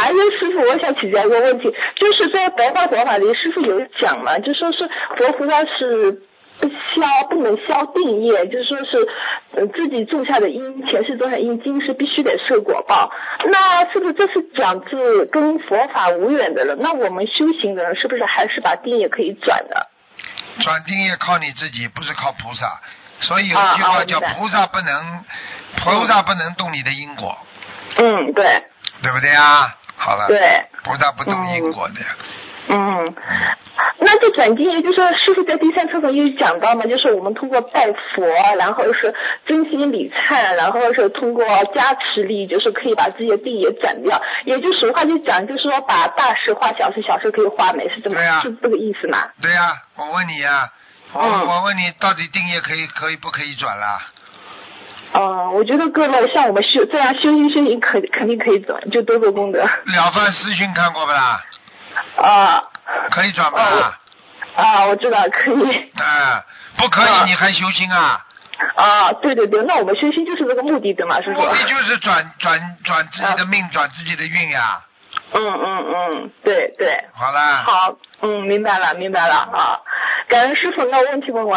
还有师傅，我想请教一个问题，就是在白话佛法里，师傅有讲嘛，就说是佛菩萨是不能消定业，就是说是自己种下的因，前世种下因，今世必须得受果报。那是不是这是讲是跟佛法无缘的了？那我们修行的人是不是还是把定业可以转的？ 转定业靠你自己，不是靠菩萨。所以有一句话叫菩萨不能动你的因果。 嗯，对。 对不对啊？好了。 对。 菩萨不动因果的呀。 那这转定业，就是师父在第3册也有讲到嘛，就是我们通过拜佛，然后是真心礼忏，然后是通过加持力，就是可以把自己的定业转掉。也就俗话就讲，就是说把大事化小事，小事可以化美，是这么是这个意思吗？ 对呀，我问你呀，我问你，到底定业可以不可以转啦？ 我觉得够了，像我们这样修行肯定可以转，就多做功德。 了凡四训看过不啦？可以转吧？ 我知道可以。 不可以你还修心啊？ 对，那我们修心就是这个目的的嘛，是说。目的就是转自己的命，转自己的运呀。 对。 好啦。 好，明白了啊。感恩师傅，那问题问完。